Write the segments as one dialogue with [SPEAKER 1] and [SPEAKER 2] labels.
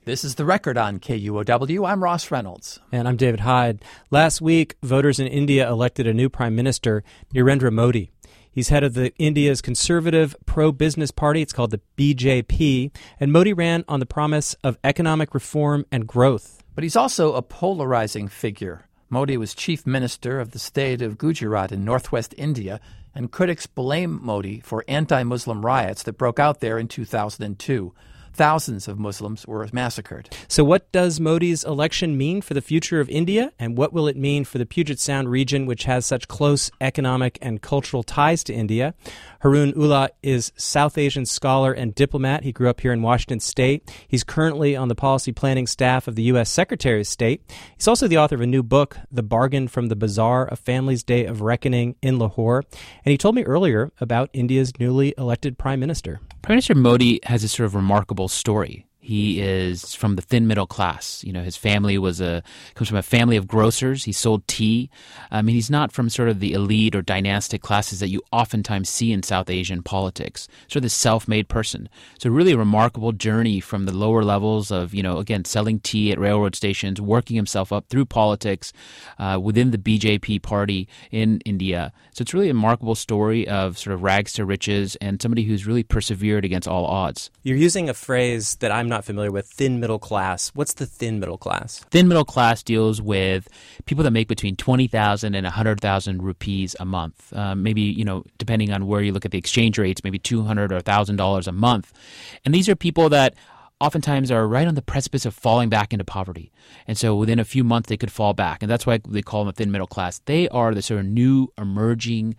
[SPEAKER 1] This is The Record on KUOW. I'm Ross Reynolds.
[SPEAKER 2] And I'm David Hyde. Last week, voters in India elected a new Prime Minister, Narendra Modi. He's head of India's conservative pro-business party. It's called the BJP. And Modi ran on the promise of economic reform and growth.
[SPEAKER 1] But he's also a polarizing figure. Modi was chief minister of the state of Gujarat in northwest India, and critics blame Modi for anti-Muslim riots that broke out there in 2002. Thousands of Muslims were massacred.
[SPEAKER 2] So what does Modi's election mean for the future of India? And what will it mean for the Puget Sound region, which has such close economic and cultural ties to India? Haroon Ullah is South Asian scholar and diplomat. He grew up here in Washington State. He's currently on the policy planning staff of the U.S. Secretary of State. He's also the author of a new book, The Bargain from the Bazaar, A Family's Day of Reckoning in Lahore. And he told me earlier about India's newly elected Prime Minister.
[SPEAKER 3] Prime Minister Modi has a sort of remarkable story. He is from the thin middle class. You know, his family comes from a family of grocers. He sold tea. He's not from sort of the elite or dynastic classes that you oftentimes see in South Asian politics. Sort of this self-made person. So really a remarkable journey from the lower levels of, again, selling tea at railroad stations, working himself up through politics within the BJP party in India. So it's really a remarkable story of sort of rags to riches and somebody who's really persevered against all odds.
[SPEAKER 2] You're using a phrase that I'm not familiar with, thin middle class. What's the thin middle class?
[SPEAKER 3] Thin middle class deals with people that make between 20,000 and 100,000 rupees a month. Maybe, depending on where you look at the exchange rates, maybe $200 or $1,000 a month. And these are people that oftentimes are right on the precipice of falling back into poverty. And so within a few months, they could fall back. And that's why they call them a thin middle class. They are the sort of new emerging,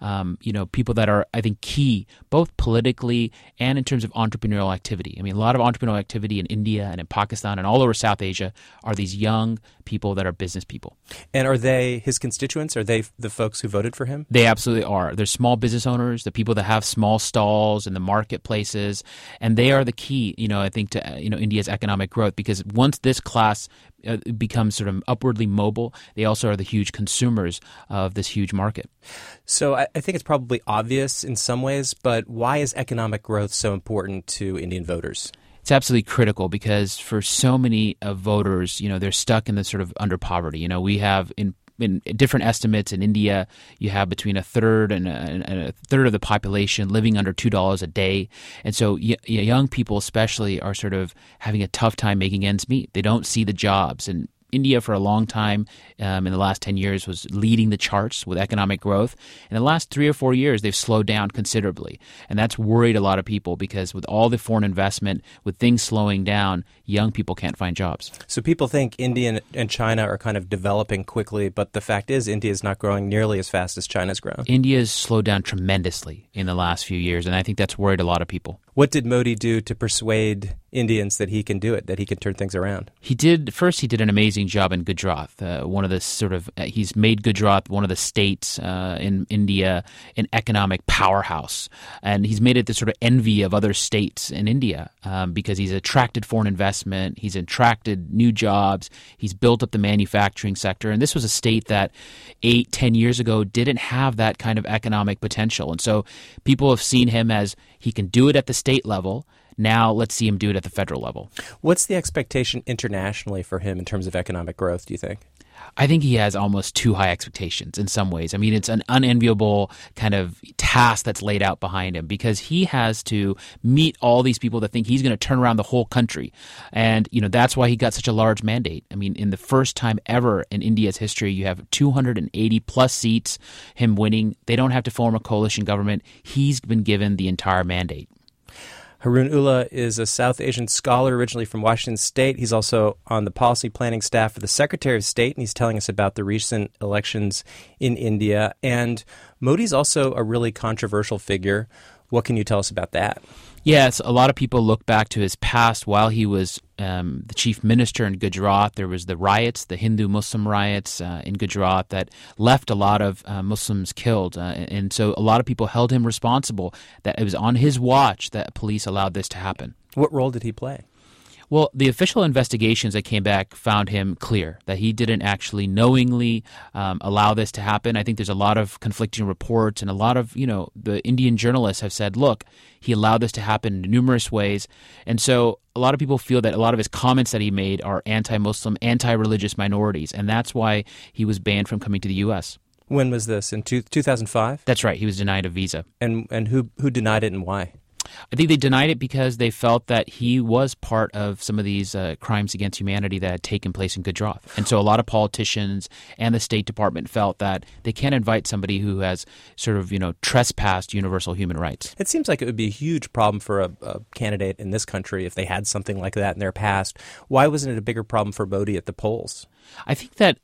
[SPEAKER 3] people that are, I think, key, both politically and in terms of entrepreneurial activity. I mean, a lot of entrepreneurial activity in India and in Pakistan and all over South Asia are these young people that are business people.
[SPEAKER 2] And are they his constituents? Are they the folks who voted for him?
[SPEAKER 3] They absolutely are. They're small business owners, the people that have small stalls in the marketplaces, and they are the key, I think, to India's economic growth, because once this class becomes sort of upwardly mobile, they also are the huge consumers of this huge market.
[SPEAKER 2] So I think it's probably obvious in some ways, but why is economic growth so important to Indian voters?
[SPEAKER 3] It's absolutely critical because for so many voters, they're stuck in the sort of under poverty. We have in different estimates in India, you have between a third and a third of the population living under $2 a day. And so young people especially are sort of having a tough time making ends meet. They don't see the jobs. And India for a long time in the last 10 years was leading the charts with economic growth. In the last 3 or 4 years, they've slowed down considerably. And that's worried a lot of people because with all the foreign investment, with things slowing down, young people can't find jobs.
[SPEAKER 2] So people think India and China are kind of developing quickly, but the fact is India is not growing nearly as fast as China's grown.
[SPEAKER 3] India's slowed down tremendously in the last few years, and I think that's worried a lot of people.
[SPEAKER 2] What did Modi do to persuade Indians that he can do it, that he can turn things around?
[SPEAKER 3] He did an amazing job in Gujarat. He's made Gujarat one of the states in India an economic powerhouse. And he's made it the sort of envy of other states in India because he's attracted foreign investment, he's attracted new jobs, he's built up the manufacturing sector. And this was a state that 8-10 years ago didn't have that kind of economic potential. And so people have seen him as he can do it at the state level. Now let's see him do it at the federal level.
[SPEAKER 2] What's the expectation internationally for him in terms of economic growth, do you think?
[SPEAKER 3] I think he has almost too high expectations in some ways. I mean, it's an unenviable kind of task that's laid out behind him because he has to meet all these people that think he's going to turn around the whole country. And, that's why he got such a large mandate. I mean, in the first time ever in India's history, you have 280 plus seats, him winning. They don't have to form a coalition government. He's been given the entire mandate.
[SPEAKER 2] Haroon Ullah is a South Asian scholar originally from Washington State. He's also on the policy planning staff of the Secretary of State, and he's telling us about the recent elections in India. And Modi's also a really controversial figure. What can you tell us about that?
[SPEAKER 3] Yes, a lot of people look back to his past while he was the chief minister in Gujarat. There was the riots, the Hindu-Muslim riots in Gujarat that left a lot of Muslims killed. And so a lot of people held him responsible that it was on his watch that police allowed this to happen.
[SPEAKER 2] What role did he play?
[SPEAKER 3] Well, the official investigations that came back found him clear, that he didn't actually knowingly allow this to happen. I think there's a lot of conflicting reports, and a lot of, the Indian journalists have said, look, he allowed this to happen in numerous ways. And so a lot of people feel that a lot of his comments that he made are anti-Muslim, anti-religious minorities, and that's why he was banned from coming to the U.S.
[SPEAKER 2] When was this? In 2005?
[SPEAKER 3] That's right. He was denied a visa.
[SPEAKER 2] And who denied it and why?
[SPEAKER 3] I think they denied it because they felt that he was part of some of these crimes against humanity that had taken place in Gujarat. And so a lot of politicians and the State Department felt that they can't invite somebody who has sort of, trespassed universal human rights.
[SPEAKER 2] It seems like it would be a huge problem for a candidate in this country if they had something like that in their past. Why wasn't it a bigger problem for Modi at the polls?
[SPEAKER 3] I think that,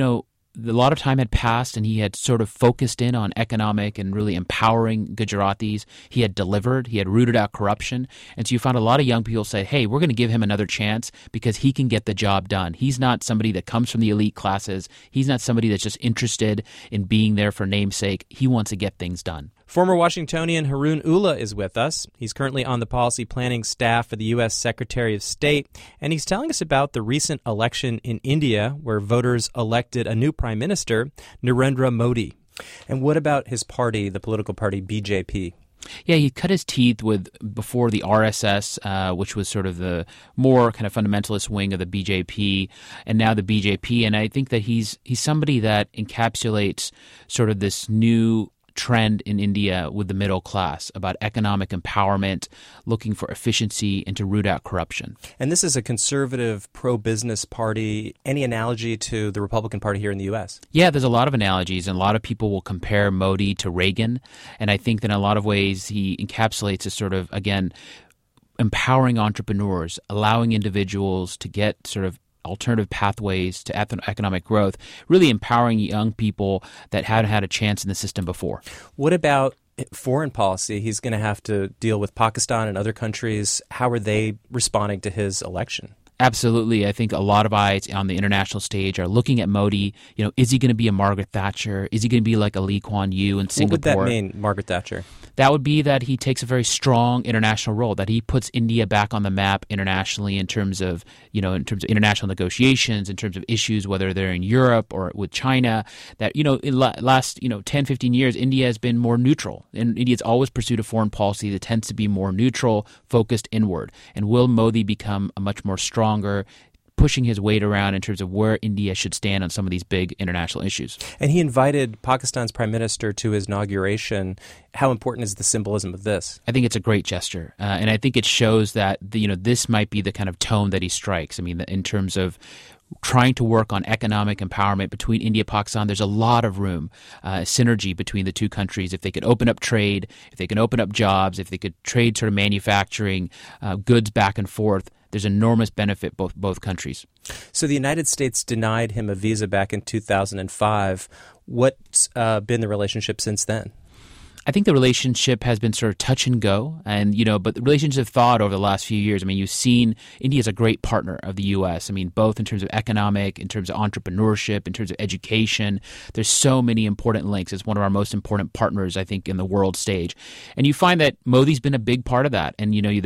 [SPEAKER 3] a lot of time had passed and he had sort of focused in on economic and really empowering Gujaratis. He had delivered. He had rooted out corruption. And so you found a lot of young people say, hey, we're going to give him another chance because he can get the job done. He's not somebody that comes from the elite classes. He's not somebody that's just interested in being there for namesake. He wants to get things done.
[SPEAKER 2] Former Washingtonian Haroon Ullah is with us. He's currently on the policy planning staff for the U.S. Secretary of State, and he's telling us about the recent election in India where voters elected a new prime minister, Narendra Modi. And what about his party, the political party BJP?
[SPEAKER 3] Yeah, he cut his teeth with before the RSS, which was sort of the more kind of fundamentalist wing of the BJP, and now the BJP. And I think that he's somebody that encapsulates sort of this new trend in India with the middle class about economic empowerment, looking for efficiency, and to root out corruption.
[SPEAKER 2] And this is a conservative, pro-business party. Any analogy to the Republican Party here in the U.S.?
[SPEAKER 3] Yeah, there's a lot of analogies, and a lot of people will compare Modi to Reagan. And I think that in a lot of ways he encapsulates a sort of, again, empowering entrepreneurs, allowing individuals to get sort of alternative pathways to economic growth, really empowering young people that hadn't had a chance in the system before.
[SPEAKER 2] What about foreign policy? He's going to have to deal with Pakistan and other countries. How are they responding to his election?
[SPEAKER 3] Absolutely. I think a lot of eyes on the international stage are looking at Modi. Is he going to be a Margaret Thatcher? Is he going to be like a Lee Kuan Yew in Singapore?
[SPEAKER 2] What would that mean, Margaret Thatcher?
[SPEAKER 3] That would be that he takes a very strong international role, that he puts India back on the map internationally in terms of international negotiations, in terms of issues, whether they're in Europe or with China, that, in last, 10, 15 years, India has been more neutral. And India's always pursued a foreign policy that tends to be more neutral, focused inward. And will Modi become a much more stronger, pushing his weight around in terms of where India should stand on some of these big international issues?
[SPEAKER 2] And he invited Pakistan's prime minister to his inauguration. How important is the symbolism of this?
[SPEAKER 3] I think it's a great gesture. And I think it shows that, this might be the kind of tone that he strikes. I mean, in terms of trying to work on economic empowerment between India and Pakistan, there's a lot of room, synergy between the two countries. If they could open up trade, if they can open up jobs, if they could trade sort of manufacturing goods back and forth, there's enormous benefit both countries.
[SPEAKER 2] So the United States denied him a visa back in 2005. What's been the relationship since then?
[SPEAKER 3] I think the relationship has been sort of touch and go, and but the relations have thawed over the last few years. I mean, you've seen India is a great partner of the U.S. I mean, both in terms of economic, in terms of entrepreneurship, in terms of education. There's so many important links. It's one of our most important partners, I think, in the world stage. And you find that Modi's been a big part of that. And the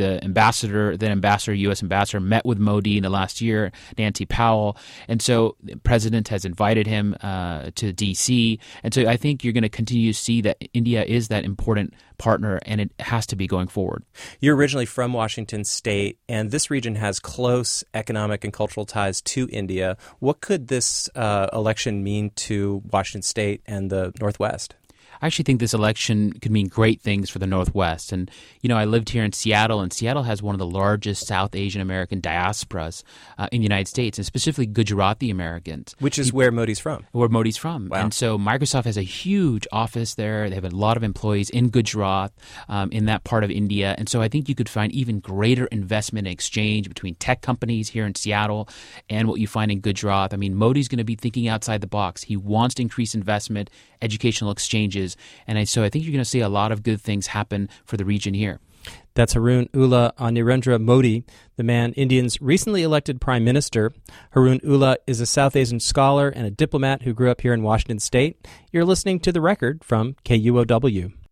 [SPEAKER 3] U.S. ambassador, met with Modi in the last year, Nancy Powell, and so the president has invited him to D.C. And so I think you're going to continue to see that India is that important partner, and it has to be going forward.
[SPEAKER 2] You're originally from Washington State, and this region has close economic and cultural ties to India. What could this election mean to Washington State and the Northwest?
[SPEAKER 3] I actually think this election could mean great things for the Northwest. And, I lived here in Seattle, and Seattle has one of the largest South Asian American diasporas in the United States, and specifically Gujarati Americans.
[SPEAKER 2] Which is where Modi's from.
[SPEAKER 3] Where Modi's from.
[SPEAKER 2] Wow.
[SPEAKER 3] And so Microsoft has a huge office there. They have a lot of employees in Gujarat, in that part of India. And so I think you could find even greater investment and exchange between tech companies here in Seattle and what you find in Gujarat. I mean, Modi's going to be thinking outside the box. He wants to increase investment, educational exchanges. And so I think you're going to see a lot of good things happen for the region here.
[SPEAKER 2] That's Haroon Ullah on Narendra Modi, the man India's recently elected prime minister. Haroon Ullah is a South Asian scholar and a diplomat who grew up here in Washington State. You're listening to The Record from KUOW.